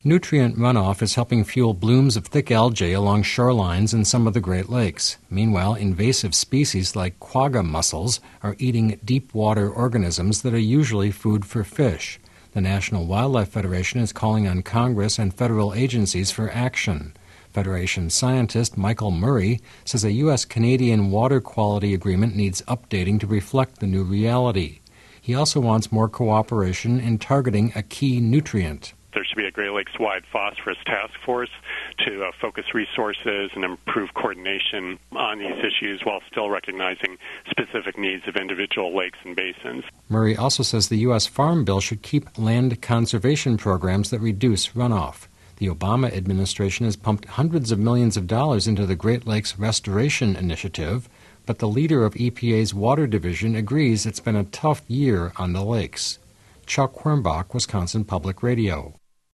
Nutrient runoff is helping fuel blooms of thick algae along shorelines in some of the Great Lakes. Meanwhile, invasive species like quagga mussels are eating deep-water organisms that are usually food for fish. The National Wildlife Federation is calling on Congress and federal agencies for action. Federation scientist Michael Murray says a U.S.-Canadian water quality agreement needs updating to reflect the new reality. He also wants more cooperation in targeting a key nutrient. There should be a Great Lakes-wide phosphorus task force to focus resources and improve coordination on these issues while still recognizing specific needs of individual lakes and basins. Murray also says the U.S. Farm Bill should keep land conservation programs that reduce runoff. The Obama administration has pumped hundreds of millions of dollars into the Great Lakes Restoration Initiative, but the leader of EPA's Water Division agrees it's been a tough year on the lakes. Chuck Quirmbach, Wisconsin Public Radio.